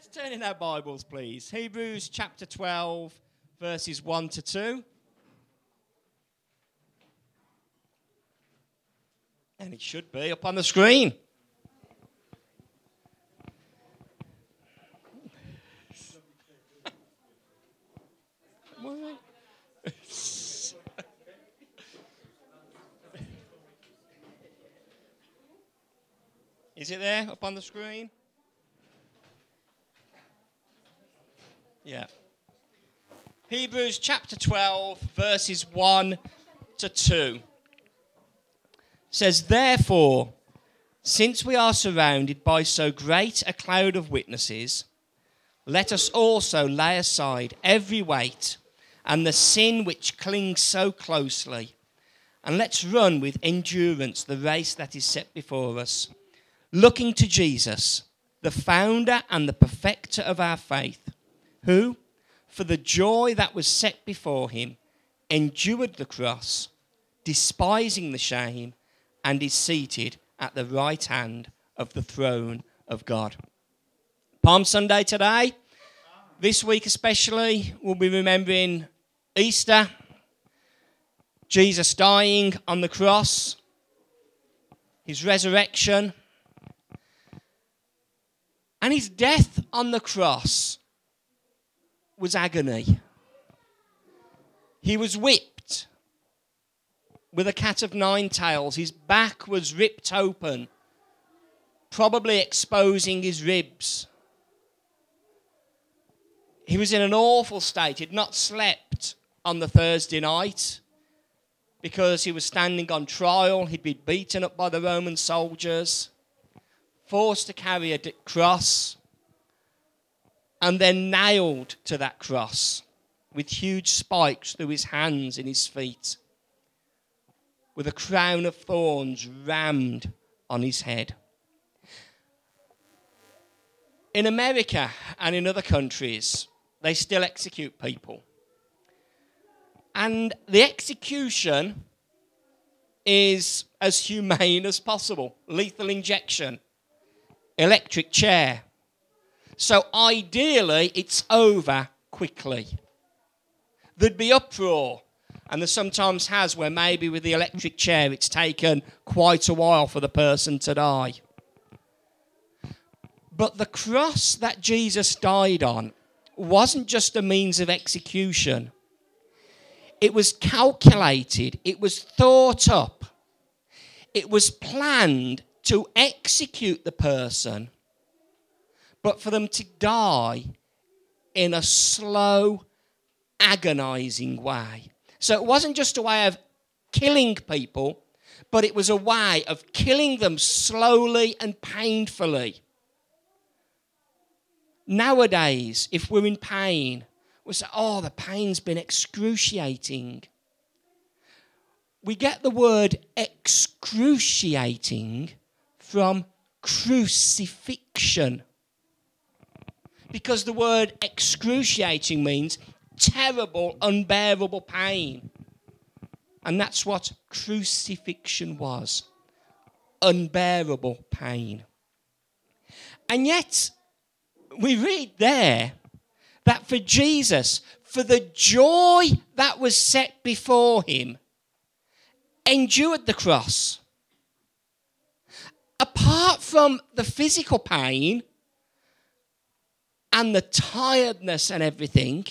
turn in our Bibles, please. Hebrews chapter 12, verses 1 to 2. And it should be up on the screen. Is it there up on the screen? Yeah. Hebrews chapter 12, verses 1 to 2. Says, therefore, since we are surrounded by so great a cloud of witnesses, let us also lay aside every weight and the sin which clings so closely, and let's run with endurance the race that is set before us, looking to Jesus, the founder and the perfecter of our faith, who, for the joy that was set before him, endured the cross, despising the shame, and is seated at the right hand of the throne of God. Palm Sunday today. This week especially, we'll be remembering Easter, Jesus dying on the cross, his resurrection, and his death on the cross was agony. He was whipped with a cat of nine tails. His back was ripped open, probably exposing his ribs. He was in an awful state. He'd not slept on the Thursday night because he was standing on trial. He'd been beaten up by the Roman soldiers, forced to carry a cross, and then nailed to that cross with huge spikes through his hands and his feet, with a crown of thorns rammed on his head. In America and in other countries, they still execute people. And the execution is as humane as possible. Lethal injection, electric chair. So ideally, it's over quickly. There'd be uproar, and there sometimes has, where maybe with the electric chair it's taken quite a while for the person to die. But the cross that Jesus died on wasn't just a means of execution. It was calculated, it was thought up, it was planned to execute the person, but for them to die in a slow, agonizing way. So it wasn't just a way of killing people, but it was a way of killing them slowly and painfully. Nowadays, if we're in pain, we say, oh, the pain's been excruciating. We get the word excruciating from crucifixion, because the word excruciating means terrible, unbearable pain. And that's what crucifixion was. Unbearable pain. And yet, we read there that for Jesus, for the joy that was set before him, endured the cross. Apart from the physical pain and the tiredness and everything,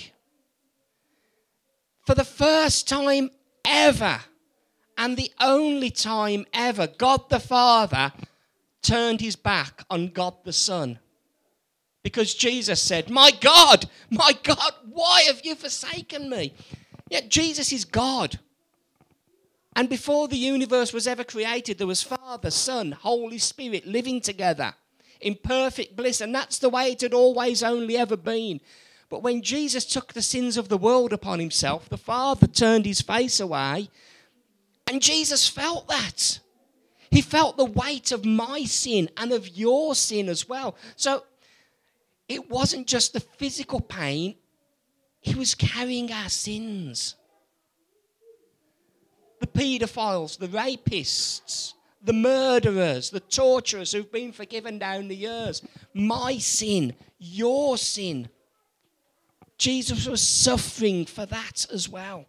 for the first time ever, and the only time ever, God the Father turned his back on God the Son. Because Jesus said, my God, why have you forsaken me? Yet Jesus is God. And before the universe was ever created, there was Father, Son, Holy Spirit living together in perfect bliss. And that's the way it had always only ever been. But when Jesus took the sins of the world upon himself, the Father turned his face away. And Jesus felt that. He felt the weight of my sin and of your sin as well. So it wasn't just the physical pain. He was carrying our sins. The paedophiles, the rapists, the murderers, the torturers who've been forgiven down the years. My sin, your sin. Jesus was suffering for that as well.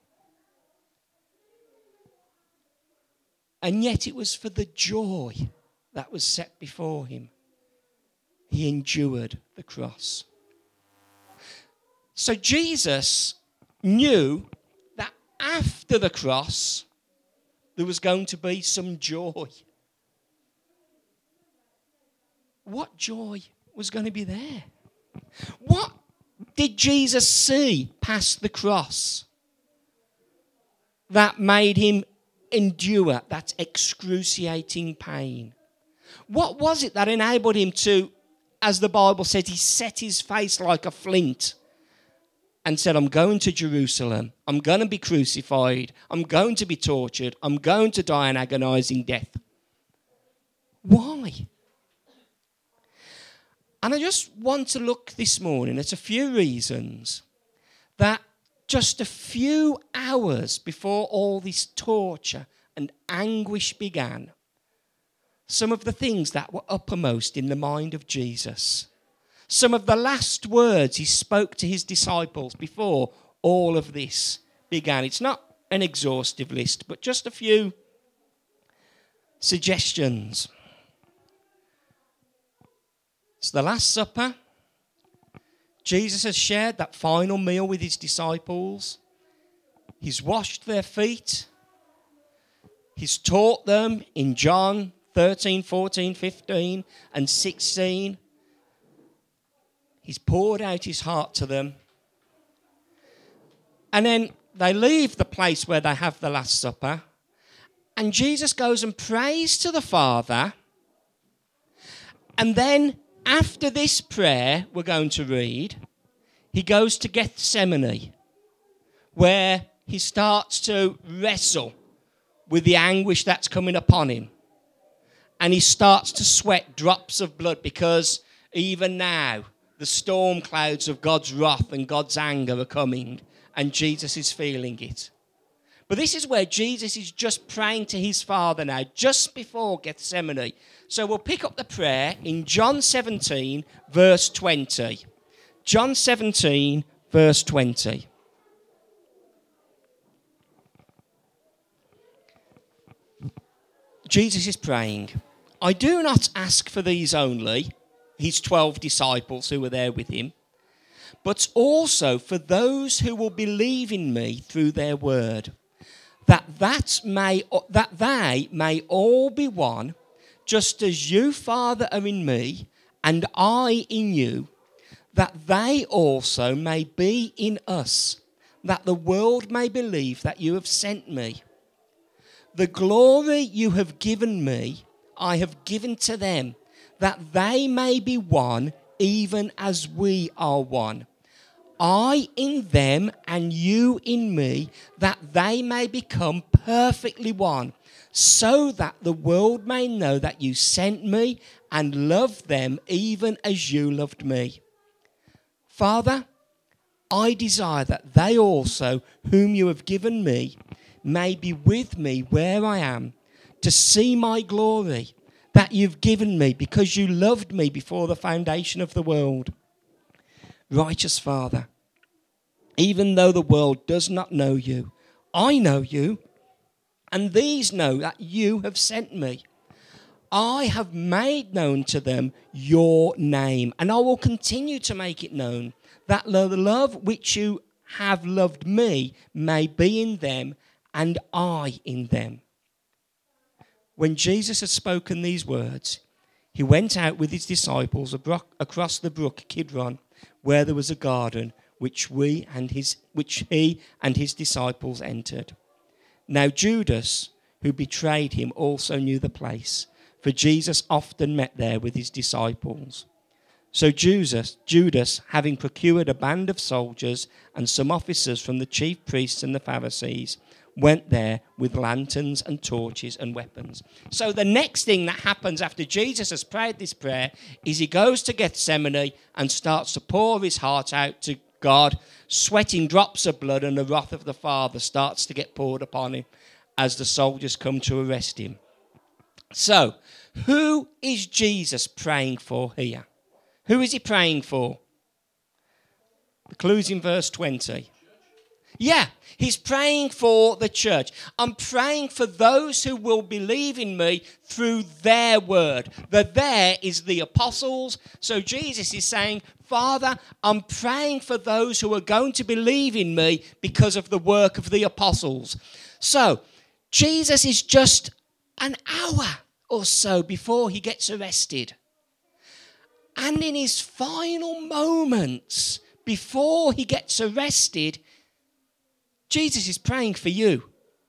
And yet it was for the joy that was set before him. He endured the cross. So Jesus knew that after the cross, there was going to be some joy. What joy was going to be there? What did Jesus see past the cross that made him endure that excruciating pain? What was it that enabled him to, as the Bible says, he set his face like a flint and said, I'm going to Jerusalem, I'm going to be crucified, I'm going to be tortured, I'm going to die an agonizing death. Why? And I just want to look this morning at a few reasons that just a few hours before all this torture and anguish began, some of the things that were uppermost in the mind of Jesus, some of the last words he spoke to his disciples before all of this began. It's not an exhaustive list, but just a few suggestions. It's the Last Supper. Jesus has shared that final meal with his disciples. He's washed their feet. He's taught them in John 13, 14, 15 and 16. He's poured out his heart to them. And then they leave the place where they have the Last Supper. And Jesus goes and prays to the Father. And then after this prayer we're going to read, he goes to Gethsemane, where he starts to wrestle with the anguish that's coming upon him. And he starts to sweat drops of blood because even now the storm clouds of God's wrath and God's anger are coming, and Jesus is feeling it. But this is where Jesus is just praying to his Father now, just before Gethsemane. So we'll pick up the prayer in John 17, verse 20. John 17, verse 20. Jesus is praying, I do not ask for these only, his 12 disciples who were there with him, but also for those who will believe in me through their word, that they may all be one, just as you, Father, are in me, and I in you, that they also may be in us, that the world may believe that you have sent me. The glory you have given me, I have given to them, that they may be one, even as we are one. I in them and you in me, that they may become perfectly one, so that the world may know that you sent me and loved them even as you loved me. Father, I desire that they also, whom you have given me, may be with me where I am, to see my glory that you've given me because you loved me before the foundation of the world. Righteous Father, even though the world does not know you, I know you, and these know that you have sent me. I have made known to them your name, and I will continue to make it known, that the love which you have loved me may be in them, and I in them. When Jesus had spoken these words, he went out with his disciples across the brook Kidron, where there was a garden which he and his disciples entered. Now Judas, who betrayed him, also knew the place, for Jesus often met there with his disciples. So Judas, having procured a band of soldiers and some officers from the chief priests and the Pharisees, went there with lanterns and torches and weapons. So the next thing that happens after Jesus has prayed this prayer is he goes to Gethsemane and starts to pour his heart out to God, sweating drops of blood, and the wrath of the Father starts to get poured upon him as the soldiers come to arrest him. So, who is Jesus praying for here? Who is he praying for? The clue's in verse 20. Yeah, he's praying for the church. I'm praying for those who will believe in me through their word. The there is the apostles. So Jesus is saying, Father, I'm praying for those who are going to believe in me because of the work of the apostles. So Jesus is just an hour or so before he gets arrested. And in his final moments, before he gets arrested, Jesus is praying for you.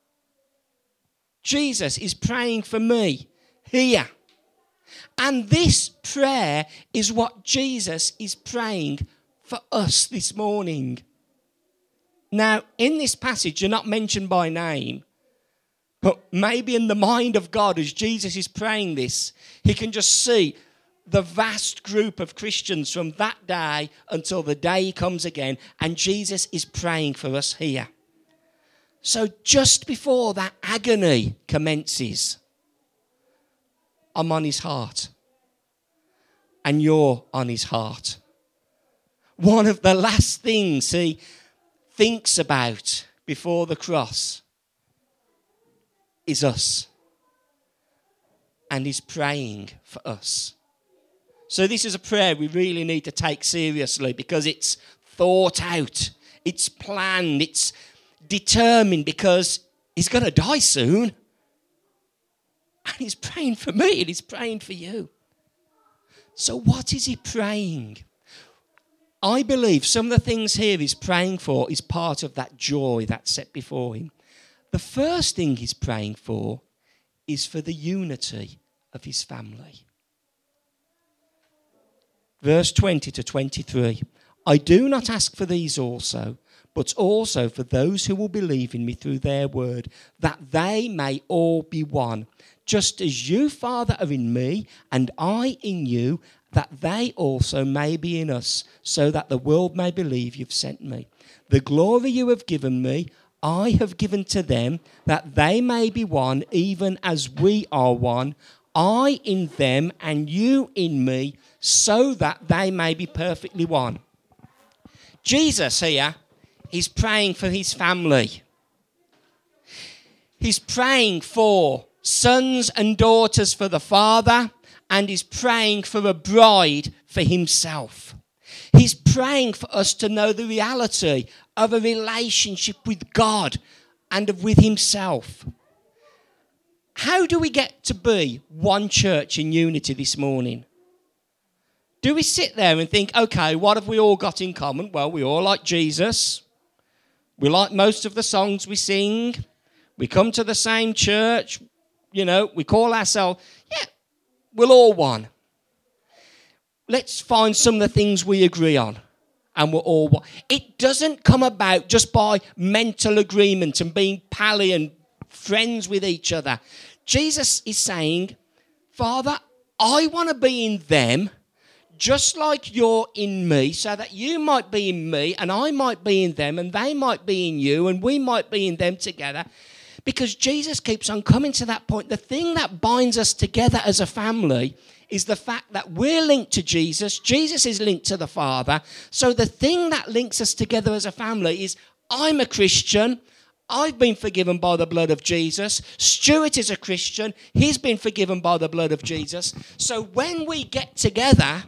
Jesus is praying for me here. And this prayer is what Jesus is praying for us this morning. Now, in this passage, you're not mentioned by name, but maybe in the mind of God, as Jesus is praying this, he can just see the vast group of Christians from that day until the day he comes again, and Jesus is praying for us here. So just before that agony commences, I'm on his heart. And you're on his heart. One of the last things he thinks about before the cross is us. And he's praying for us. So this is a prayer we really need to take seriously because it's thought out, it's planned, it's determined because he's going to die soon. And he's praying for me and he's praying for you. So what is he praying? I believe some of the things here he's praying for is part of that joy that's set before him. The first thing he's praying for is for the unity of his family. Verse 20 to 23. I do not ask for these also, but also for those who will believe in me through their word, that they may all be one. Just as you, Father, are in me, and I in you, that they also may be in us, so that the world may believe you've sent me. The glory you have given me, I have given to them, that they may be one, even as we are one, I in them and you in me, so that they may be perfectly one. Jesus here, he's praying for his family. He's praying for sons and daughters for the Father, and he's praying for a bride for himself. He's praying for us to know the reality of a relationship with God and with himself. How do we get to be one church in unity this morning? Do we sit there and think, okay, what have we all got in common? Well, we all like Jesus. We like most of the songs we sing. We come to the same church. You know, we call ourselves, we're all one. Let's find some of the things we agree on. And we're all one. It doesn't come about just by mental agreement and being pally and friends with each other. Jesus is saying, Father, I want to be in them just like you're in me, so that you might be in me and I might be in them and they might be in you and we might be in them together. Because Jesus keeps on coming to that point. The thing that binds us together as a family is the fact that we're linked to Jesus. Jesus is linked to the Father. So the thing that links us together as a family is I'm a Christian. I've been forgiven by the blood of Jesus. Stuart is a Christian. He's been forgiven by the blood of Jesus. So when we get together,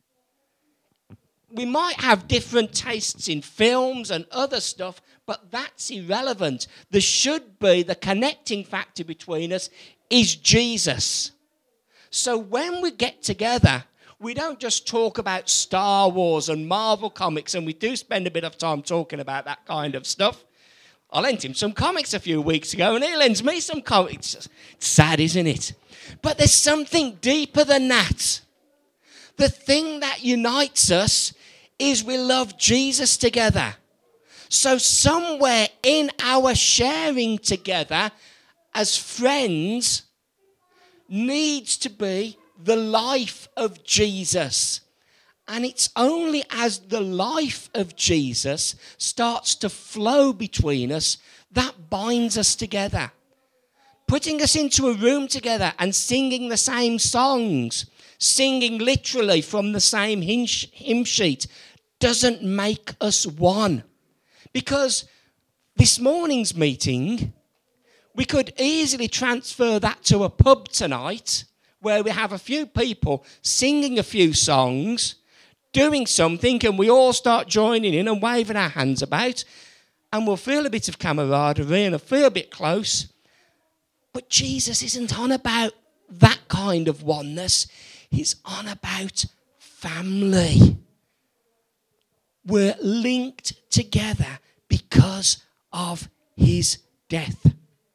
we might have different tastes in films and other stuff, but that's irrelevant. There should be the connecting factor between us is Jesus. So when we get together, we don't just talk about Star Wars and Marvel comics, and we do spend a bit of time talking about that kind of stuff. I lent him some comics a few weeks ago, and he lends me some comics. It's sad, isn't it? But there's something deeper than that. The thing that unites us is we love Jesus together. So somewhere in our sharing together as friends needs to be the life of Jesus. And it's only as the life of Jesus starts to flow between us that binds us together. putting us into a room together and singing the same songs, singing literally from the same hymn sheet, doesn't make us one. Because this morning's meeting, we could easily transfer that to a pub tonight where we have a few people singing a few songs, doing something, and we all start joining in and waving our hands about, and we'll feel a bit of camaraderie and feel a bit close. But Jesus isn't on about that kind of oneness. He's on about family. We're linked together because of his death.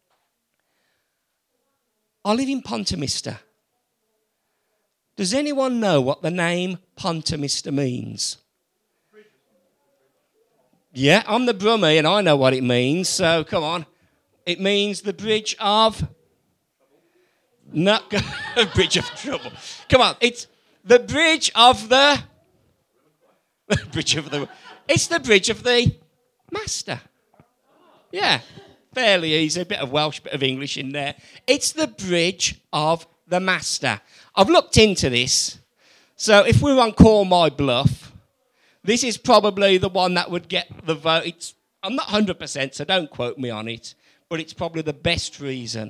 I live in Pontemista. Does anyone know what the name Pontemista means? Yeah, I'm the Brummie and I know what it means, so come on. It means the bridge of... No, bridge of trouble. Come on, it's the bridge of the... It's the bridge of the Master. Yeah, fairly easy. A bit of Welsh, bit of English in there. It's the bridge of the Master. I've looked into this. So if we were on Call My Bluff, this is probably the one that would get the vote. I'm not 100%, so don't quote me on it, but it's probably the best reason.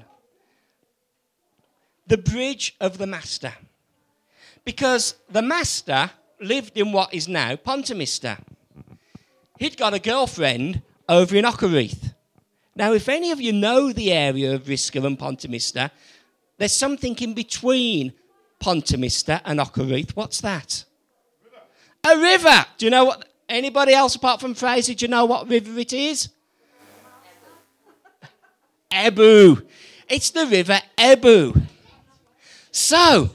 The bridge of the Master. Because the Master lived in what is now Pontemista. He'd got a girlfriend over in Ockerreath. Now, if any of you know the area of Risca and Pontemista, there's something in between Pontemista and Ockerreath. What's that? A river. Do you know what? Anybody else apart from Fraser, do you know what river it is? Ebbw. It's the river Ebbw. So,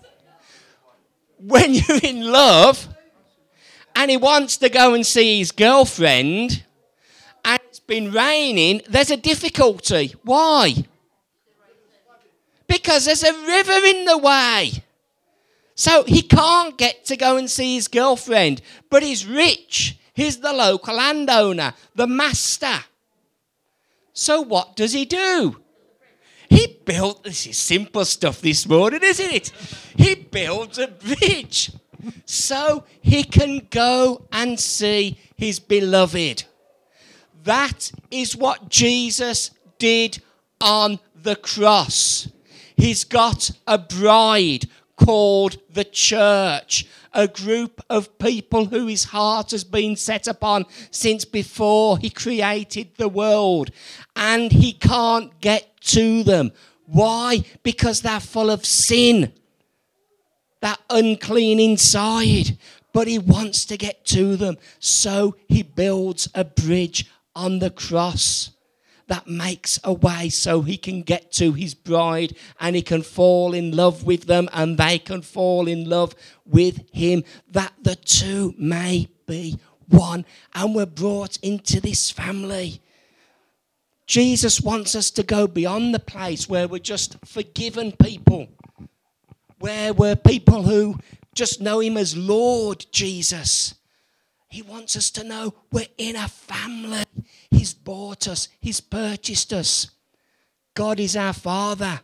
when you're in love and he wants to go and see his girlfriend and it's been raining, there's a difficulty. Why? Because there's a river in the way. So he can't get to go and see his girlfriend, but he's rich. He's the local landowner, the master. So what does he do? He built, this is simple stuff this morning, isn't it? He builds a bridge so he can go and see his beloved. That is what Jesus did on the cross. He's got a bride called the church, a group of people who his heart has been set upon since before he created the world. And he can't get to them. Why? Because they're full of sin. They're unclean inside. But he wants to get to them. So he builds a bridge on the cross that makes a way so he can get to his bride and he can fall in love with them and they can fall in love with him, that the two may be one. And we're brought into this family. Jesus wants us to go beyond the place where we're just forgiven people, where we're people who just know him as Lord Jesus. He wants us to know we're in a family. He's bought us. He's purchased us. God is our Father.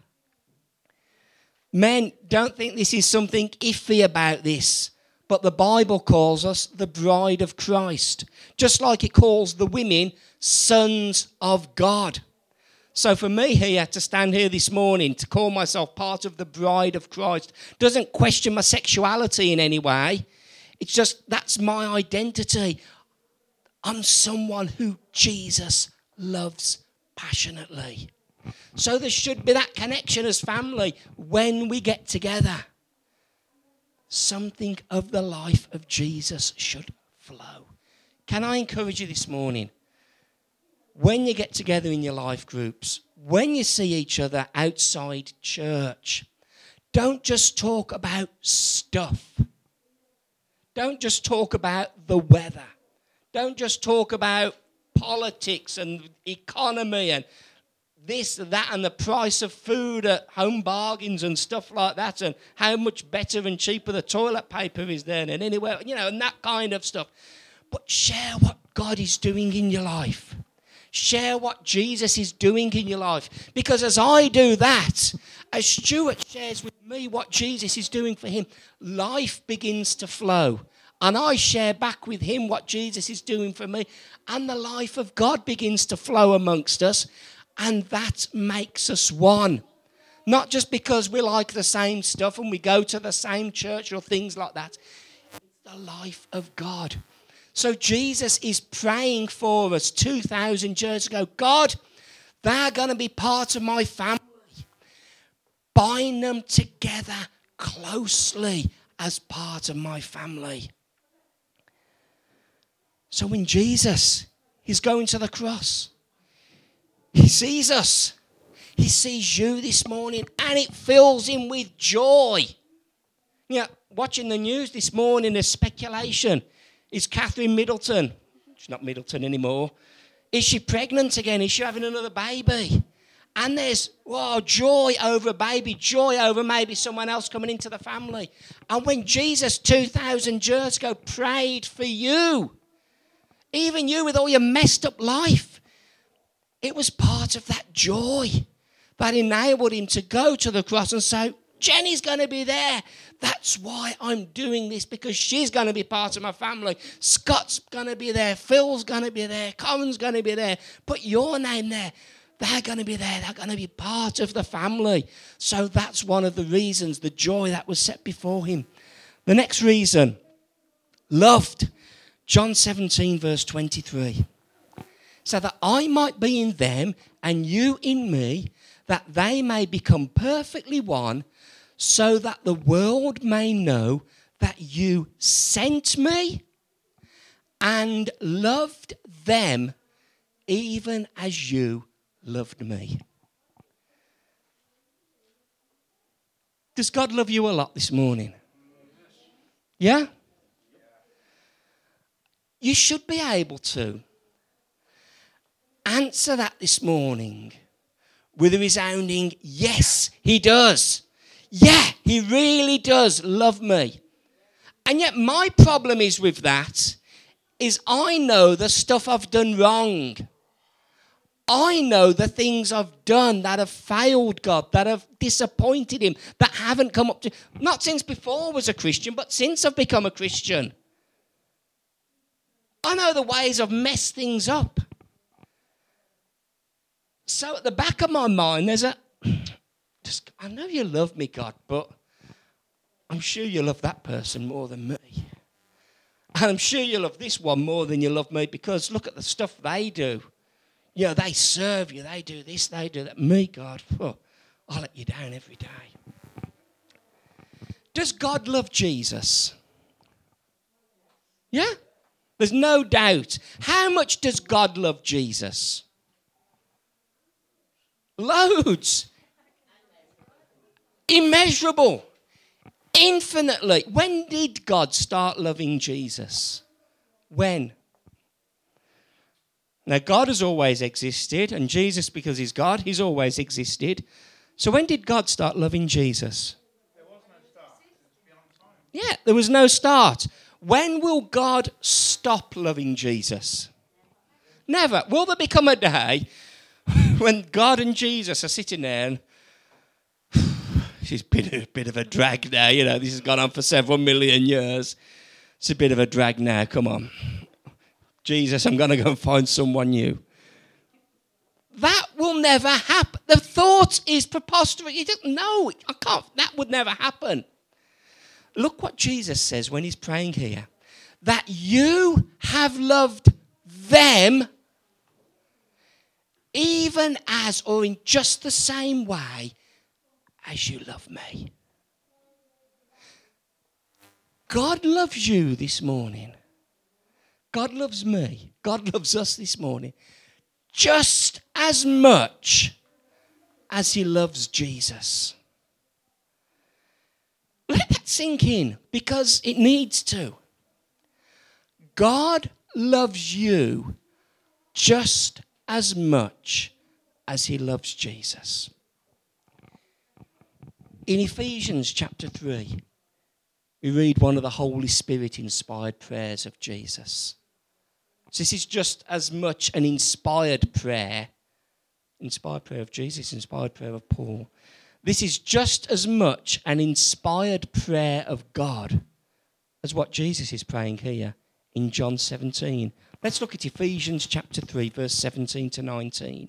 Men, don't think this is something iffy about this, but the Bible calls us the bride of Christ, just like it calls the women sons of God. So for me here, to stand here this morning, to call myself part of the bride of Christ, doesn't question my sexuality in any way. It's just, that's my identity. I'm someone who Jesus loves passionately. So there should be that connection as family when we get together. Something of the life of Jesus should flow. Can I encourage you this morning? When you get together in your life groups, when you see each other outside church, don't just talk about stuff. Don't just talk about the weather. Don't just talk about politics and economy and this and that and the price of food at Home Bargains and stuff like that and how much better and cheaper the toilet paper is there than anywhere, and that kind of stuff. But share what God is doing in your life. Share what Jesus is doing in your life. Because as I do that, as Stuart shares with me what Jesus is doing for him, life begins to flow. And I share back with him what Jesus is doing for me. And the life of God begins to flow amongst us. And that makes us one. Not just because we like the same stuff and we go to the same church or things like that. It's the life of God. So Jesus is praying for us 2,000 years ago. God, they're going to be part of my family. Bind them together closely as part of my family. So when Jesus is going to the cross, he sees us. He sees you this morning and it fills him with joy. You know, watching the news this morning, there's speculation. Is Catherine Middleton, she's not Middleton anymore, is she pregnant again? Is she having another baby? And there's joy over a baby, joy over maybe someone else coming into the family. And when Jesus 2,000 years ago prayed for you, even you with all your messed up life, it was part of that joy that enabled him to go to the cross and say, Jenny's going to be there. That's why I'm doing this, because she's going to be part of my family. Scott's going to be there. Phil's going to be there. Colin's going to be there. Put your name there. They're going to be there. They're going to be part of the family. So that's one of the reasons, the joy that was set before him. The next reason, loved. John 17, verse 23. So that I might be in them and you in me, that they may become perfectly one, so that the world may know that you sent me and loved them even as you loved me. Does God love you a lot this morning? Yeah? You should be able to answer that this morning with a resounding, yes, he does. Yeah, he really does love me. And yet my problem is with that is I know the stuff I've done wrong. I know the things I've done that have failed God, that have disappointed him, that haven't come up to, not since before I was a Christian, but since I've become a Christian. I know the ways I've messed things up. So at the back of my mind, there's I know you love me, God, but I'm sure you love that person more than me. And I'm sure you love this one more than you love me, because look at the stuff they do. You know, they serve you, they do this, they do that. Me, God, I'll let you down every day. Does God love Jesus? Yeah? There's no doubt. How much does God love Jesus? Loads. Immeasurable. Infinitely. When did God start loving Jesus? When? Now, God has always existed, and Jesus, because he's God, he's always existed. So when did God start loving Jesus? There was no start. It was beyond time. Yeah, there was no start. When will God stop loving Jesus? Never. Will there become a day when God and Jesus are sitting there and it's been a bit of a drag now, you know, this has gone on for several million years. It's a bit of a drag now, come on. Jesus, I'm going to go and find someone new. That will never happen. The thought is preposterous. You don't know. I can't. That would never happen. Look what Jesus says when he's praying here. That you have loved them even as, or in just the same way as you love me. God loves you this morning. God loves me. God loves us this morning just as much as he loves Jesus. Let that sink in, because it needs to. God loves you just as much as he loves Jesus. In Ephesians chapter 3, we read one of the Holy Spirit inspired prayers of Jesus. So this is just as much an inspired prayer of Jesus, inspired prayer of Paul. This is just as much an inspired prayer of God as what Jesus is praying here in John 17. Let's look at Ephesians chapter 3, verse 17 to 19.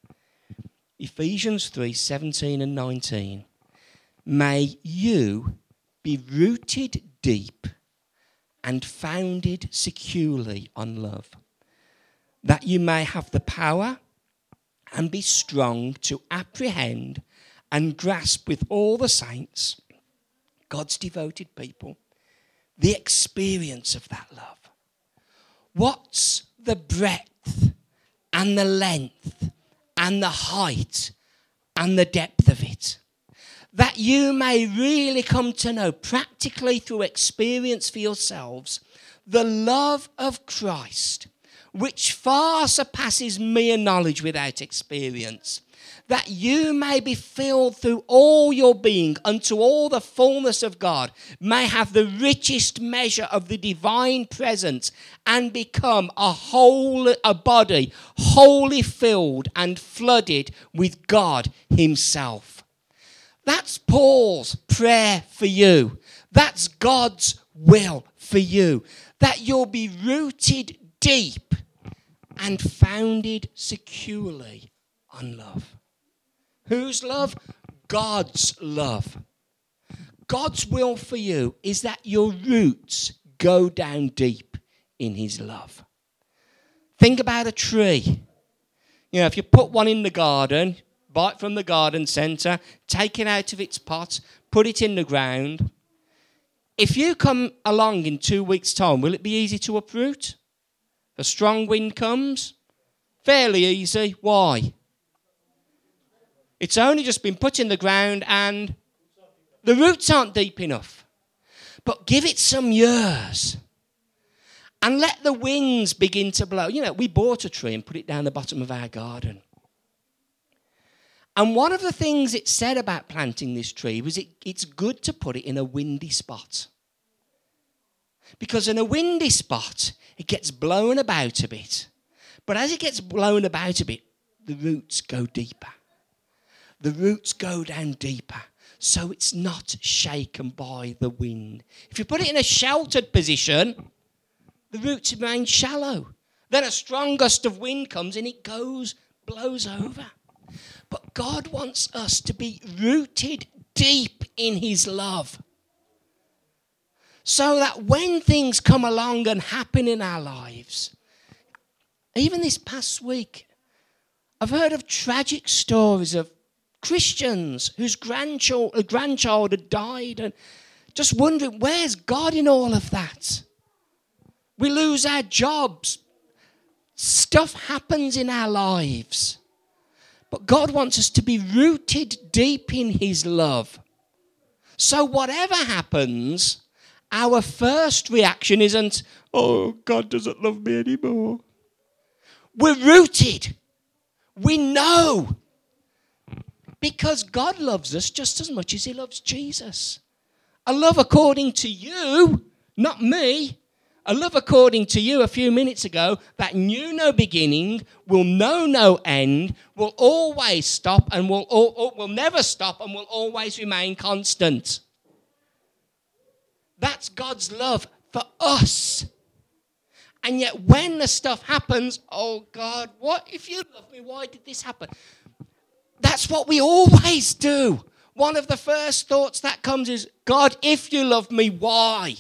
Ephesians 3, 17 and 19. May you be rooted deep and founded securely on love, that you may have the power and be strong to apprehend and grasp with all the saints, God's devoted people, the experience of that love. What's the breadth and the length and the height and the depth of it? That you may really come to know practically through experience for yourselves the love of Christ, which far surpasses mere knowledge without experience, that you may be filled through all your being unto all the fullness of God, may have the richest measure of the divine presence, and become a body wholly filled and flooded with God himself. That's Paul's prayer for you. That's God's will for you. That you'll be rooted deep and founded securely on love. Whose love? God's love. God's will for you is that your roots go down deep in his love. Think about a tree. If you put one in the garden, buy it from the garden centre, take it out of its pot, put it in the ground. If you come along in 2 weeks' time, will it be easy to uproot? If a strong wind comes? Fairly easy. Why? It's only just been put in the ground and the roots aren't deep enough. But give it some years and let the winds begin to blow. We bought a tree and put it down the bottom of our garden. And one of the things it said about planting this tree was it's good to put it in a windy spot. Because in a windy spot, it gets blown about a bit. But as it gets blown about a bit, the roots go deeper. The roots go down deeper, so it's not shaken by the wind. If you put it in a sheltered position, the roots remain shallow. Then a strong gust of wind comes and it blows over. But God wants us to be rooted deep in his love, so that when things come along and happen in our lives, even this past week, I've heard of tragic stories of Christians whose grandchild had died, and just wondering, where's God in all of that? We lose our jobs. Stuff happens in our lives. But God wants us to be rooted deep in his love. So whatever happens, our first reaction isn't, oh, God doesn't love me anymore. We're rooted. We know. Because God loves us just as much as he loves Jesus. A love according to you, not me. A love according to you a few minutes ago that knew no beginning, will know no end, will always stop and will never stop and will always remain constant. That's God's love for us. And yet when the stuff happens, oh God, what if you love me? Why did this happen? That's what we always do. One of the first thoughts that comes is, God, if you love me, why?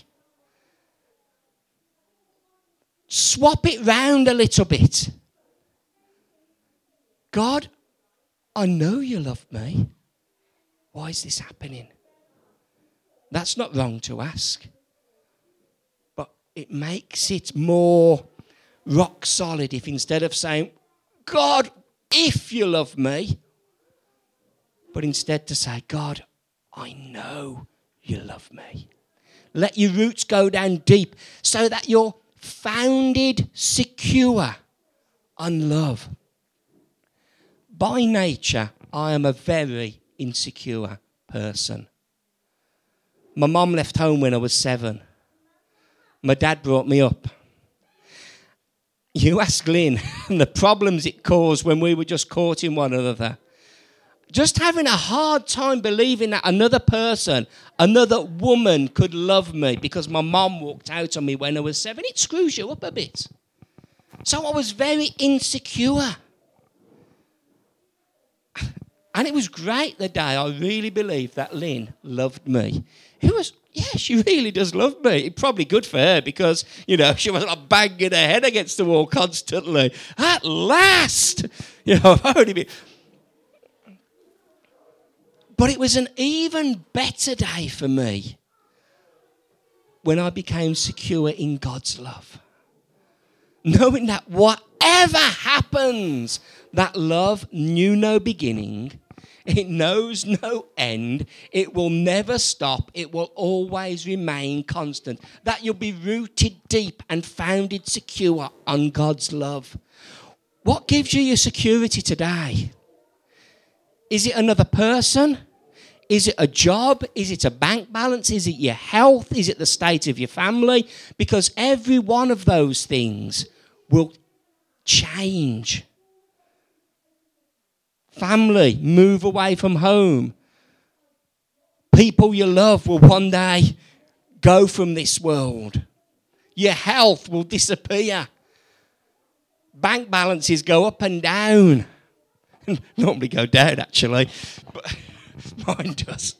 Swap it round a little bit. God, I know you love me. Why is this happening? That's not wrong to ask. But it makes it more rock solid if instead of saying, God, if you love me, but instead to say, God, I know you love me. Let your roots go down deep so that you're founded secure on love. By nature, I am a very insecure person. My mum left home when I was 7. My dad brought me up. You ask Lynn and the problems it caused when we were just courting one another. Just having a hard time believing that another person, another woman could love me because my mum walked out on me when I was 7. It screws you up a bit. So I was very insecure. And it was great the day I really believed that Lynn loved me. She really does love me. It's probably good for her because, she was like banging her head against the wall constantly. At last! I've only been... But it was an even better day for me when I became secure in God's love. Knowing that whatever happens, that love knew no beginning, it knows no end, it will never stop, it will always remain constant. That you'll be rooted deep and founded secure on God's love. What gives you your security today? Is it another person? Is it a job? Is it a bank balance? Is it your health? Is it the state of your family? Because every one of those things will change. Family, move away from home. People you love will one day go from this world. Your health will disappear. Bank balances go up and down. Normally go down, actually, but mine does.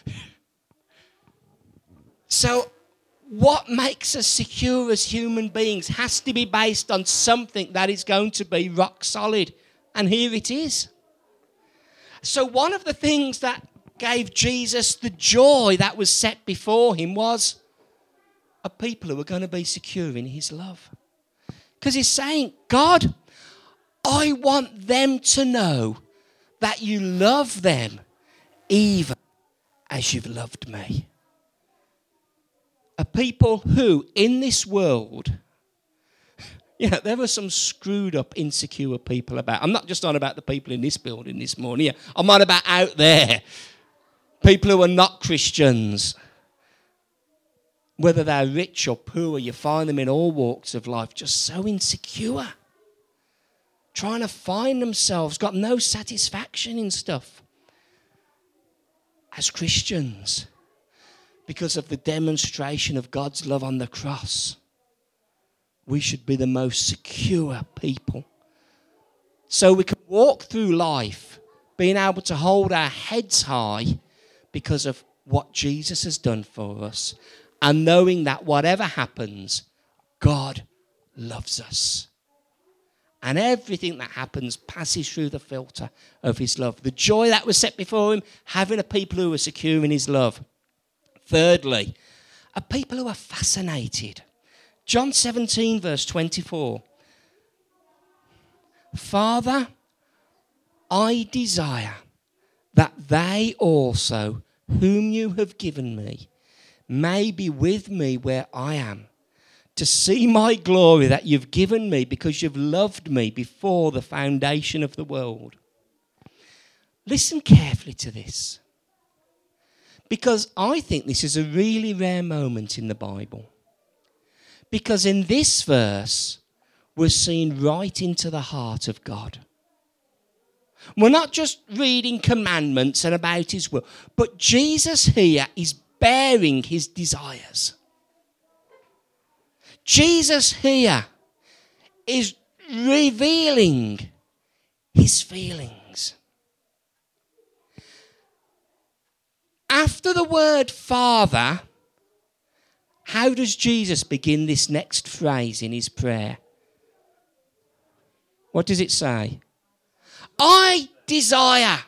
So what makes us secure as human beings has to be based on something that is going to be rock solid. And here it is. So one of the things that gave Jesus the joy that was set before him was a people who were going to be secure in his love. Because he's saying, God, I want them to know that you love them even as you've loved me. A people who, in this world, there are some screwed up, insecure people about. I'm not just on about the people in this building this morning. I'm on about out there. People who are not Christians. Whether they're rich or poor, you find them in all walks of life, just so insecure. Trying to find themselves, got no satisfaction in stuff. As Christians, because of the demonstration of God's love on the cross, we should be the most secure people. So we can walk through life being able to hold our heads high because of what Jesus has done for us, and knowing that whatever happens, God loves us. And everything that happens passes through the filter of his love. The joy that was set before him, having a people who are secure in his love. Thirdly, a people who are fascinated. John 17, verse 24. Father, I desire that they also, whom you have given me, may be with me where I am, to see my glory that you've given me because you've loved me before the foundation of the world. Listen carefully to this, because I think this is a really rare moment in the Bible. Because in this verse, we're seeing right into the heart of God. We're not just reading commandments and about his will, but Jesus here is bearing his desires. Jesus here is revealing his feelings. After the word Father, how does Jesus begin this next phrase in his prayer? What does it say? I desire.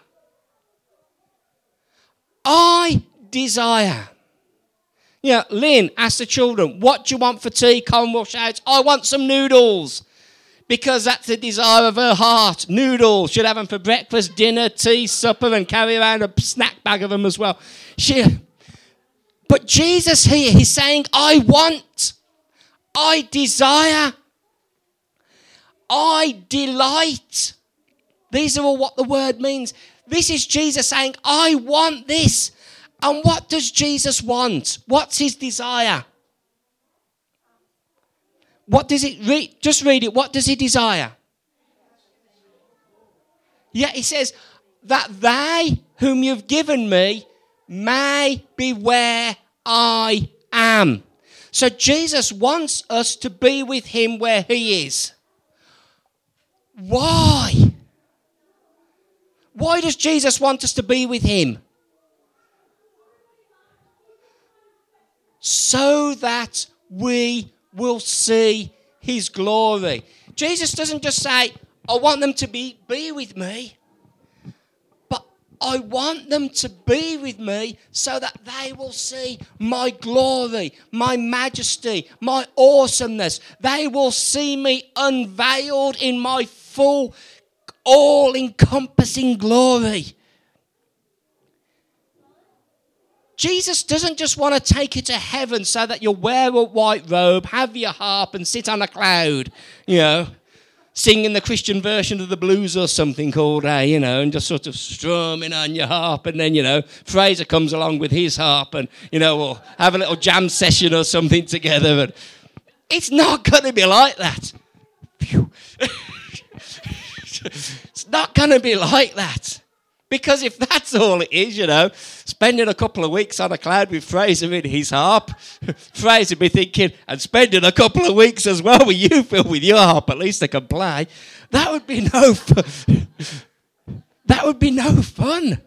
I desire. Lynn asked the children, what do you want for tea? Cornwall shouts, I want some noodles. Because that's the desire of her heart. Noodles. She'll have them for breakfast, dinner, tea, supper, and carry around a snack bag of them as well. But Jesus here, he's saying, I want, I desire, I delight. These are all what the word means. This is Jesus saying, I want this. And what does Jesus want? What's his desire? What does it read? Just read it. What does he desire? Yeah, he says that they whom you've given me may be where I am. So Jesus wants us to be with him where he is. Why? Why does Jesus want us to be with him? So that we will see his glory. Jesus doesn't just say, I want them to be with me, but I want them to be with me so that they will see my glory, my majesty, my awesomeness. They will see me unveiled in my full, all-encompassing glory. Jesus doesn't just want to take you to heaven so that you'll wear a white robe, have your harp and sit on a cloud, singing the Christian version of the blues or something all day, and just sort of strumming on your harp. And then, Fraser comes along with his harp and, we'll have a little jam session or something together. And it's not going to be like that. It's not going to be like that. Because if that's all it is, spending a couple of weeks on a cloud with Fraser in his harp, Fraser be thinking, and spending a couple of weeks as well with you, Phil, with your harp, at least I can play. That would be no fun. That would be no fun.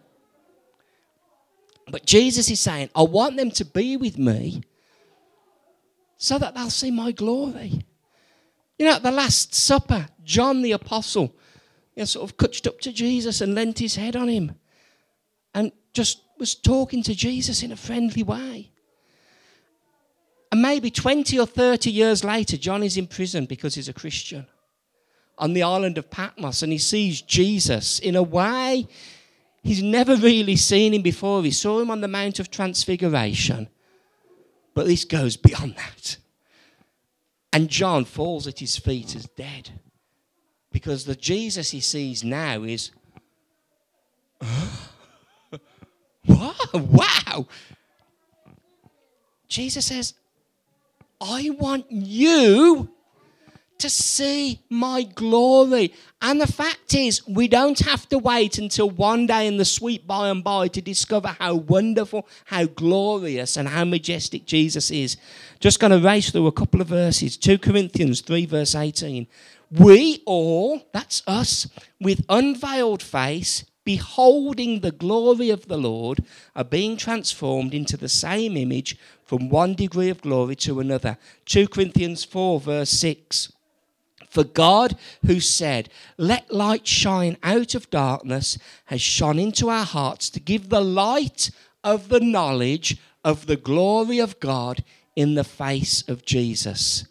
But Jesus is saying, I want them to be with me so that they'll see my glory. At the Last Supper, John the Apostle, sort of cutched up to Jesus and leant his head on him and just was talking to Jesus in a friendly way. And maybe 20 or 30 years later, John is in prison because he's a Christian on the island of Patmos, and he sees Jesus in a way he's never really seen him before. He saw him on the Mount of Transfiguration, but this goes beyond that. And John falls at his feet as dead. Because the Jesus he sees now is, wow. Jesus says, I want you to see my glory. And the fact is, we don't have to wait until one day in the sweet by and by to discover how wonderful, how glorious, and how majestic Jesus is. Just going to race through a couple of verses. 2 Corinthians 3 verse 18. We all, that's us, with unveiled face, beholding the glory of the Lord, are being transformed into the same image from one degree of glory to another. 2 Corinthians 4 verse 6. For God, who said, let light shine out of darkness, has shone into our hearts to give the light of the knowledge of the glory of God in the face of Jesus.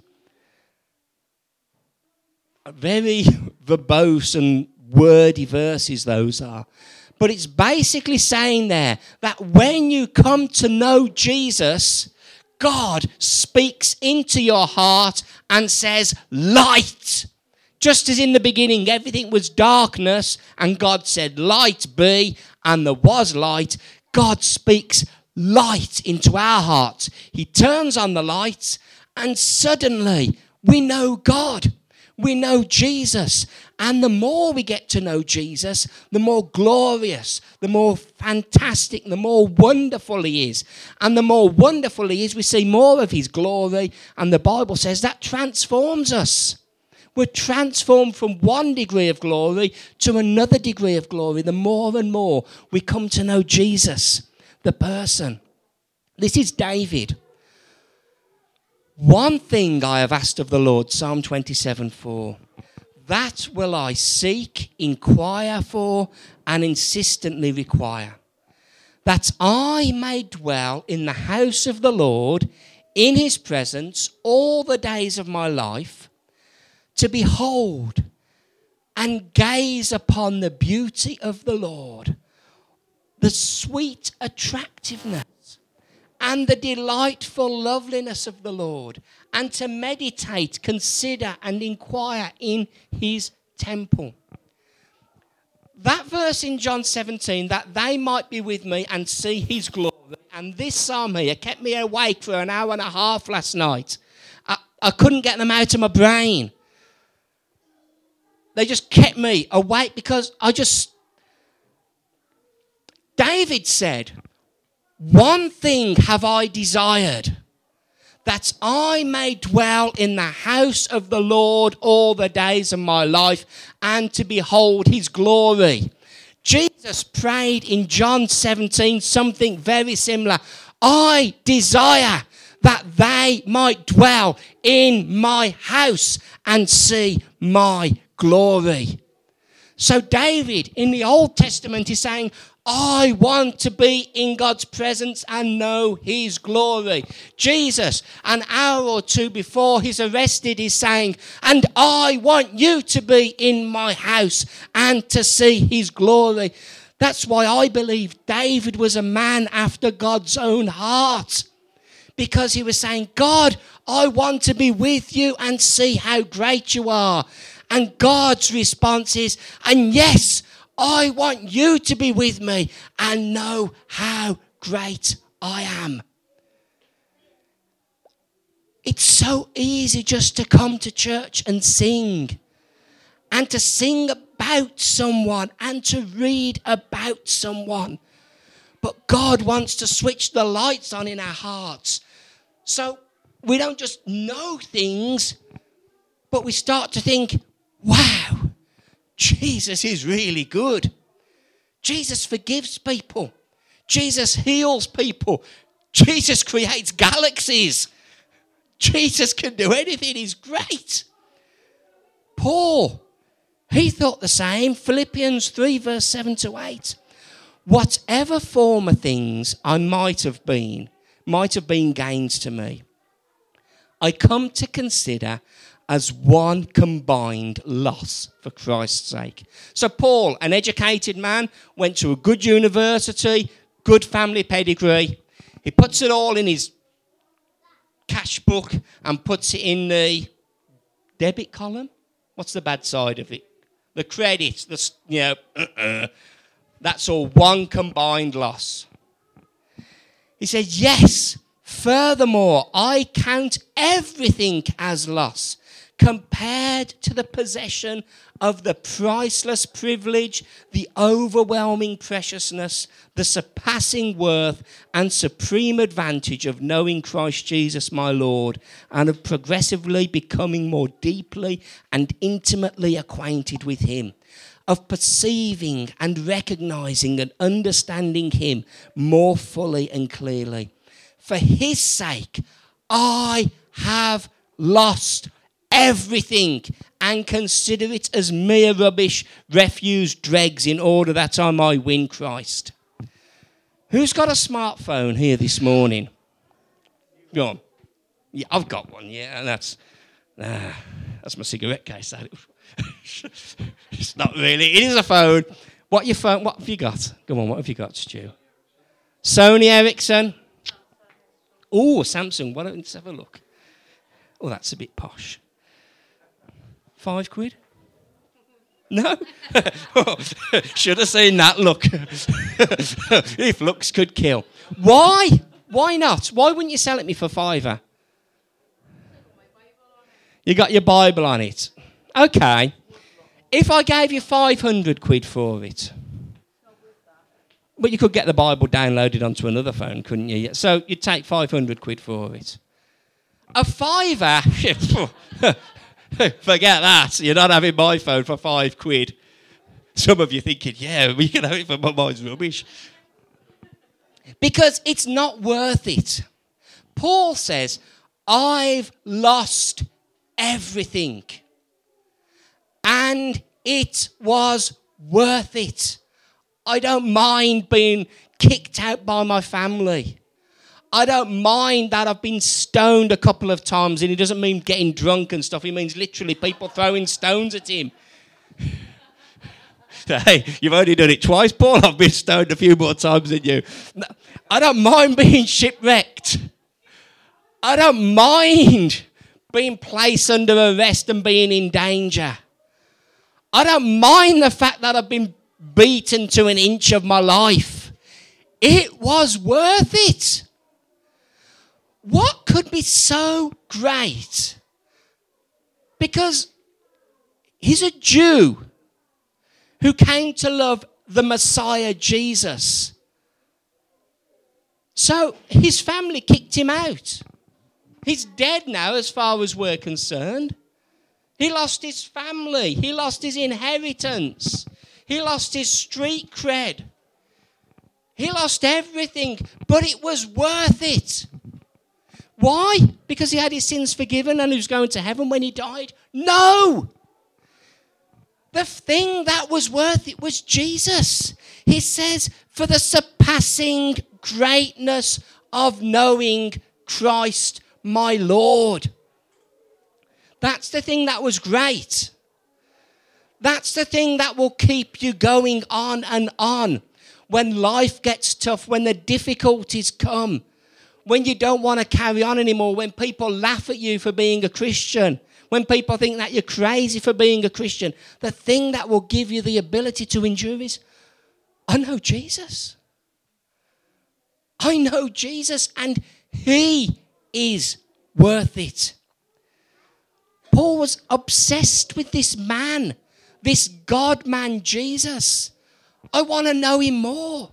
Very verbose and wordy verses those are. But it's basically saying there that when you come to know Jesus, God speaks into your heart and says, light. Just as in the beginning, everything was darkness and God said, light be, and there was light. God speaks light into our hearts. He turns on the lights and suddenly we know God. We know Jesus. And the more we get to know Jesus, the more glorious, the more fantastic, the more wonderful he is. And the more wonderful he is, we see more of his glory. And the Bible says that transforms us. We're transformed from one degree of glory to another degree of glory. The more and more we come to know Jesus, the person. This is David. One thing I have asked of the Lord, Psalm 27:4. That will I seek, inquire for, and insistently require. That I may dwell in the house of the Lord, in his presence, all the days of my life, to behold and gaze upon the beauty of the Lord, the sweet attractiveness and the delightful loveliness of the Lord, and to meditate, consider, and inquire in his temple. That verse in John 17, that they might be with me and see his glory, and this psalm here kept me awake for an hour and a half last night. I couldn't get them out of my brain. They just kept me awake because David said, one thing have I desired, that I may dwell in the house of the Lord all the days of my life, and to behold his glory. Jesus prayed in John 17 something very similar. I desire that they might dwell in my house and see my glory. So David in the Old Testament is saying, I want to be in God's presence and know his glory. Jesus, an hour or two before he's arrested, is saying, and I want you to be in my house and to see his glory. That's why I believe David was a man after God's own heart. Because he was saying, God, I want to be with you and see how great you are. And God's response is, and yes, I want you to be with me and know how great I am. It's so easy just to come to church and sing. And to sing about someone and to read about someone. But God wants to switch the lights on in our hearts. So we don't just know things, but we start to think, wow, Jesus is really good. Jesus forgives people. Jesus heals people. Jesus creates galaxies. Jesus can do anything. He's great. Paul, he thought the same. Philippians 3 verse 7 to 8. Whatever former things I might have been gains to me, I come to consider as one combined loss for Christ's sake. So Paul, an educated man, went to a good university, good family pedigree. He puts it all in his cash book and puts it in the debit column. What's the bad side of it? The credit, that's all one combined loss. He said, yes, furthermore, I count everything as loss compared to the possession of the priceless privilege, the overwhelming preciousness, the surpassing worth and supreme advantage of knowing Christ Jesus my Lord, and of progressively becoming more deeply and intimately acquainted with him, of perceiving and recognizing and understanding him more fully and clearly. For his sake, I have lost everything and consider it as mere rubbish, refuse, dregs, in order that I might win Christ. Who's got a smartphone here this morning? Go on. Yeah, I've got one. Yeah, that's my cigarette case. That it's not really. It is a phone. What have you got? Come on, what have you got, Stu? Sony Ericsson. Oh, Samsung. Why don't we just have a look? Oh, that's a bit posh. £5? No? Should have seen that look. If looks could kill. Why? Why not? Why wouldn't you sell it me for £5? You got your Bible on it. Okay. If I gave you £500 for it, but you could get the Bible downloaded onto another phone, couldn't you? So you'd take £500 for it. A £5? Forget that. You're not having my phone for £5. Some of you thinking, yeah, we can have it for mine's rubbish. Because it's not worth it. Paul says, I've lost everything. And it was worth it. I don't mind being kicked out by my family. I don't mind that I've been stoned a couple of times, and he doesn't mean getting drunk and stuff. He means literally people throwing stones at him. Hey, you've only done it twice, Paul. I've been stoned a few more times than you. I don't mind being shipwrecked. I don't mind being placed under arrest and being in danger. I don't mind the fact that I've been beaten to an inch of my life. It was worth it. What could be so great Because he's a Jew who came to love the Messiah, Jesus. So his family kicked him out. He's dead now as far as we're concerned. He lost his family. He lost his inheritance. He lost his street cred. He lost everything, but it was worth it. Why? Because he had his sins forgiven and he was going to heaven when he died? No! The thing that was worth it was Jesus. He says, for the surpassing greatness of knowing Christ my Lord. That's the thing that was great. That's the thing that will keep you going on and on. When life gets tough, when the difficulties come, when you don't want to carry on anymore, when people laugh at you for being a Christian, when people think that you're crazy for being a Christian, the thing that will give you the ability to endure is, I know Jesus. I know Jesus, and he is worth it. Paul was obsessed with this man, this God-man Jesus. I want to know him more.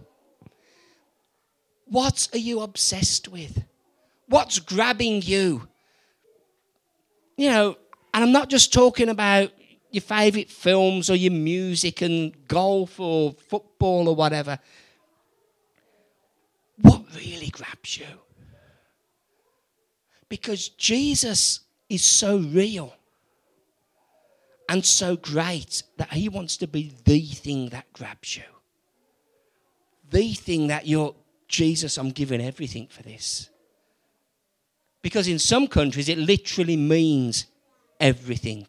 What are you obsessed with? What's grabbing you? You know, and I'm not just talking about your favourite films or your music and golf or football or whatever. What really grabs you? Because Jesus is so real and so great that he wants to be the thing that grabs you. The thing that you're, Jesus, I'm giving everything for this. Because in some countries it literally means everything.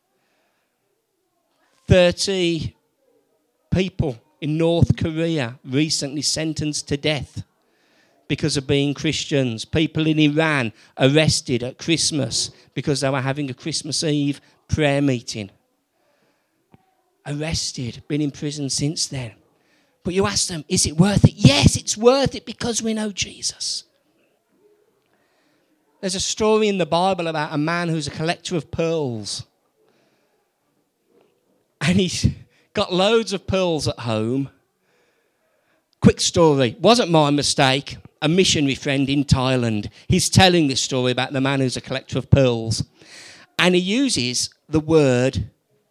30 people in North Korea recently sentenced to death because of being Christians. People in Iran arrested at Christmas because they were having a Christmas Eve prayer meeting. Arrested, been in prison since then. But you ask them, is it worth it? Yes, it's worth it because we know Jesus. There's a story in the Bible about a man who's a collector of pearls. And he's got loads of pearls at home. Quick story, wasn't my mistake. A missionary friend in Thailand, he's telling this story about the man who's a collector of pearls. And he uses the word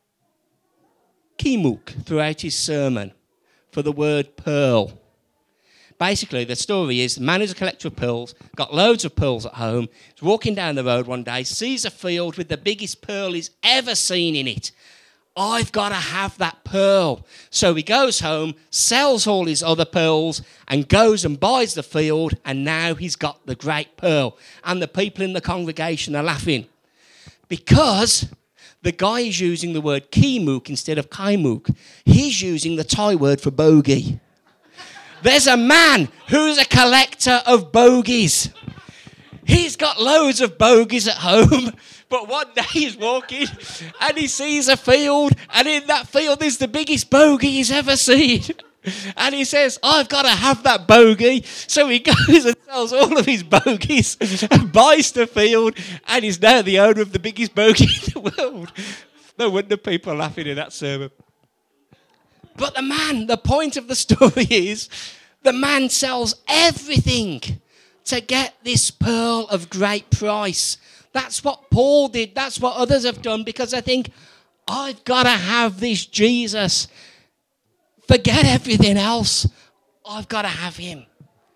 kimuk throughout his sermon for the word pearl. Basically, the story is the man who's a collector of pearls, got loads of pearls at home, is walking down the road one day, sees a field with the biggest pearl he's ever seen in it. I've got to have that pearl. So he goes home, sells all his other pearls, and goes and buys the field, and now he's got the great pearl. And the people in the congregation are laughing because the guy is using the word kimuk instead of kaimuk. He's using the Thai word for bogey. There's a man who's a collector of bogeys. He's got loads of bogeys at home, but one day he's walking and he sees a field, and in that field is the biggest bogey he's ever seen. And he says, I've got to have that bogey. So he goes and sells all of his bogeys and buys the field, and he's now the owner of the biggest bogey in the world. No wonder people are laughing in that sermon. But the point of the story is, the man sells everything to get this pearl of great price. That's what Paul did. That's what others have done, because I think, I've got to have this Jesus. Forget everything else. I've got to have him.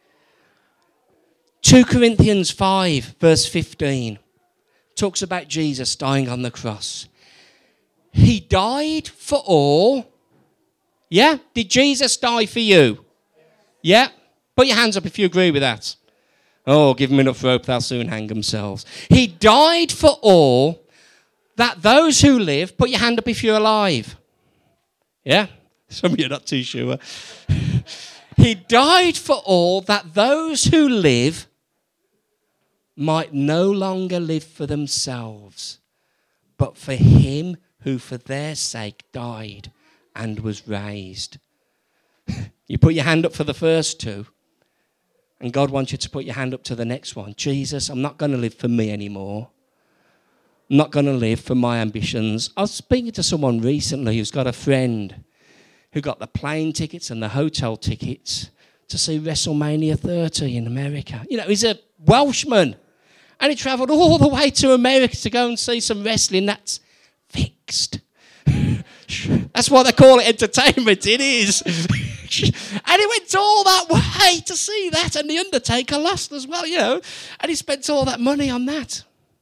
2 Corinthians 5, verse 15, talks about Jesus dying on the cross. He died for all. Yeah? Did Jesus die for you? Yeah? Put your hands up if you agree with that. Oh, give them enough rope, they'll soon hang themselves. He died for all, that those who live, put your hand up if you're alive. Yeah? Some of you are not too sure. He died for all, that those who live might no longer live for themselves, but for him who for their sake died and was raised. You put your hand up for the first two, and God wants you to put your hand up to the next one. Jesus, I'm not going to live for me anymore. I'm not going to live for my ambitions. I was speaking to someone recently who's got a friend who got the plane tickets and the hotel tickets to see WrestleMania 30 in America. You know, he's a Welshman. And he travelled all the way to America to go and see some wrestling. That's fixed. That's why they call it entertainment. It is. And he went all that way to see that. And The Undertaker lost as well, you know. And he spent all that money on that.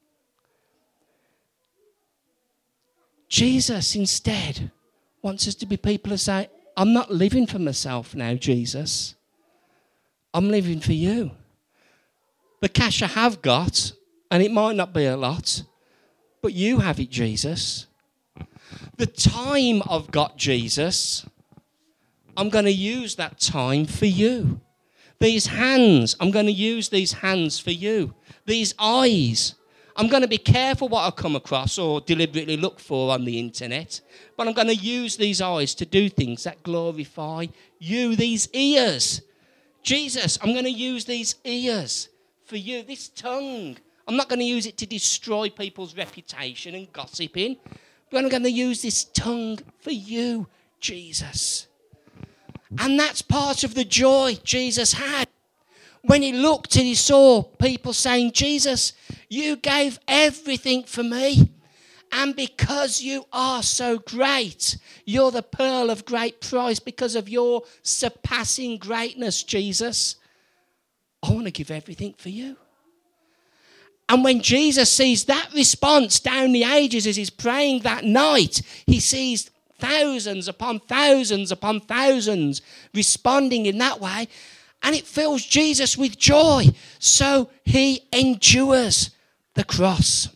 Jesus, instead, wants us to be people who say, I'm not living for myself now, Jesus. I'm living for you. The cash I have got, and it might not be a lot, but you have it, Jesus. The time I've got, Jesus, I'm going to use that time for you. These hands, I'm going to use these hands for you. These eyes, I'm going to be careful what I come across or deliberately look for on the internet, but I'm going to use these eyes to do things that glorify you. These ears, Jesus, I'm going to use these ears for you. This tongue, I'm not going to use it to destroy people's reputation and gossiping, but I'm going to use this tongue for you, Jesus. And that's part of the joy Jesus had. When he looked and he saw people saying, Jesus, you gave everything for me. And because you are so great, you're the pearl of great price because of your surpassing greatness, Jesus. I want to give everything for you. And when Jesus sees that response down the ages as he's praying that night, he sees thousands upon thousands upon thousands responding in that way. And it fills Jesus with joy. So he endures the cross.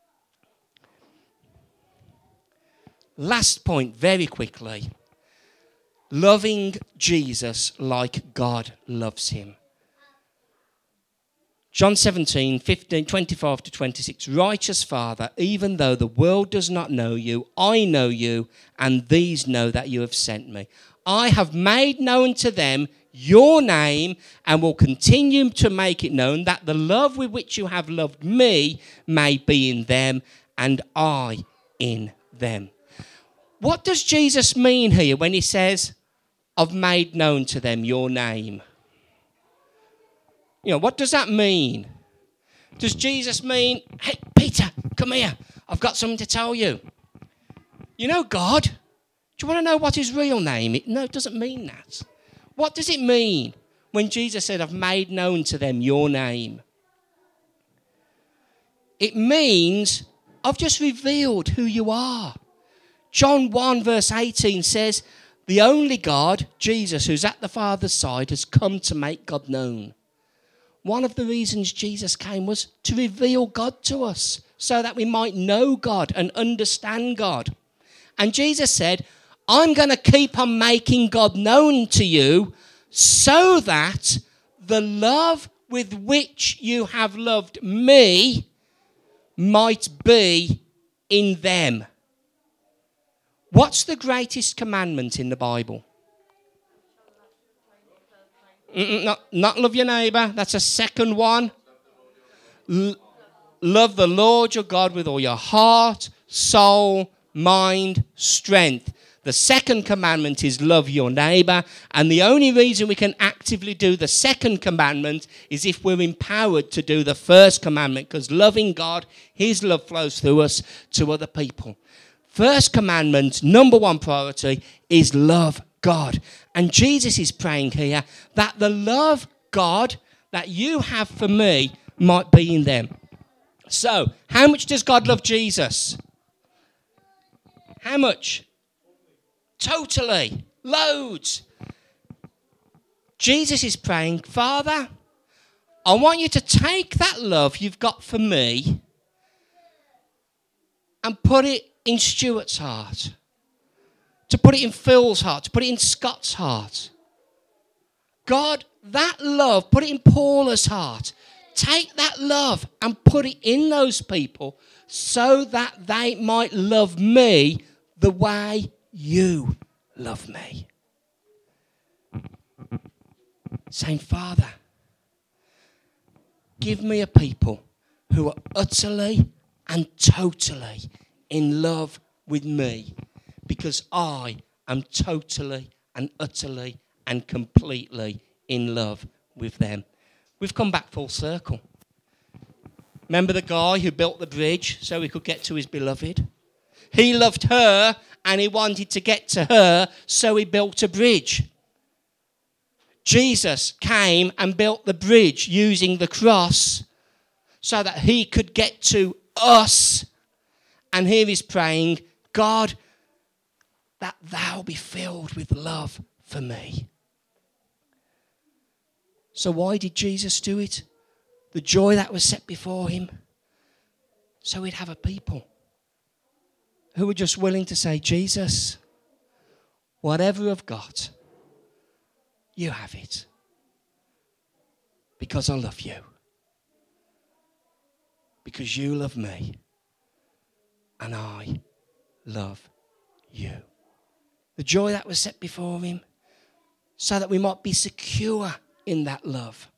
Last point, very quickly. Loving Jesus like God loves him. John 17, 15, 25 to 26. Righteous Father, even though the world does not know you, I know you, and these know that you have sent me. I have made known to them your name and will continue to make it known, that the love with which you have loved me may be in them and I in them. What does Jesus mean here when he says, I've made known to them your name? You know, what does that mean? Does Jesus mean, hey, Peter, come here. I've got something to tell you. You know God? Do you want to know what his real name is? No, it doesn't mean that. What does it mean when Jesus said, I've made known to them your name? It means I've just revealed who you are. John 1 verse 18 says, the only God, Jesus, who's at the Father's side, has come to make God known. One of the reasons Jesus came was to reveal God to us so that we might know God and understand God. And Jesus said, I'm going to keep on making God known to you so that the love with which you have loved me might be in them. What's the greatest commandment in the Bible? Not love your neighbour. That's a second one. Love the Lord your God with all your heart, soul, mind, strength. The second commandment is love your neighbour. And the only reason we can actively do the second commandment is if we're empowered to do the first commandment, because loving God, his love flows through us to other people. First commandment, number one priority, is love God. And Jesus is praying here that the love, God, that you have for me might be in them. So, how much does God love Jesus? How much? Totally. Loads. Jesus is praying, Father, I want you to take that love you've got for me and put it in Stuart's heart, to put it in Phil's heart, to put it in Scott's heart. God, that love, put it in Paula's heart. Take that love and put it in those people so that they might love me the way you love me. Saying, Father, give me a people who are utterly and totally in love with me, because I am totally and utterly and completely in love with them. We've come back full circle. Remember the guy who built the bridge so he could get to his beloved? He loved her and he wanted to get to her, so he built a bridge. Jesus came and built the bridge using the cross so that he could get to us. And here he's praying, God, that thou be filled with love for me. So why did Jesus do it? The joy that was set before him. So he'd have a people who were just willing to say, Jesus, whatever I've got, you have it. Because I love you. Because you love me. And I love you. The joy that was set before him, so that we might be secure in that love.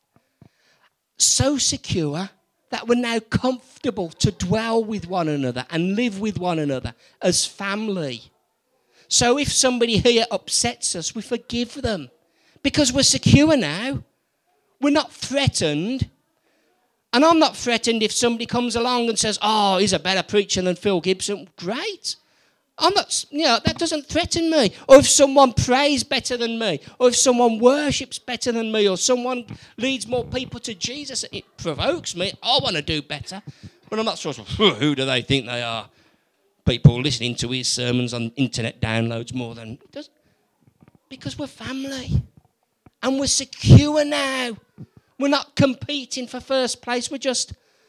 So secure that we're now comfortable to dwell with one another and live with one another as family. So if somebody here upsets us, we forgive them because we're secure now. We're not threatened. And I'm not threatened if somebody comes along and says, oh, he's a better preacher than Phil Gibson. Great. I'm not, that doesn't threaten me. Or if someone prays better than me, or if someone worships better than me, or someone leads more people to Jesus, it provokes me. I want to do better. But I'm not sort of, who do they think they are? People listening to his sermons on internet downloads more than... Because we're family. And we're secure now. We're not competing for first place. We're just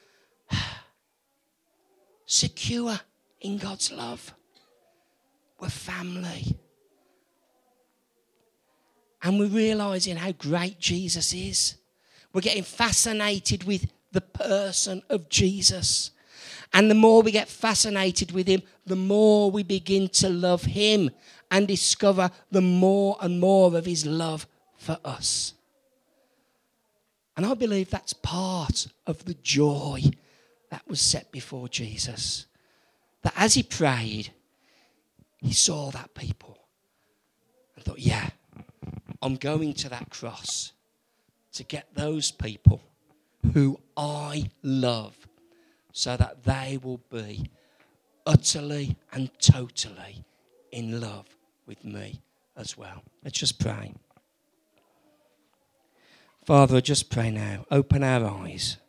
secure in God's love. We're family. And we're realising how great Jesus is. We're getting fascinated with the person of Jesus. And the more we get fascinated with him, the more we begin to love him and discover the more and more of his love for us. And I believe that's part of the joy that was set before Jesus. That as he prayed, he saw that people and thought, yeah, I'm going to that cross to get those people who I love so that they will be utterly and totally in love with me as well. Let's just pray. Father, I just pray now, open our eyes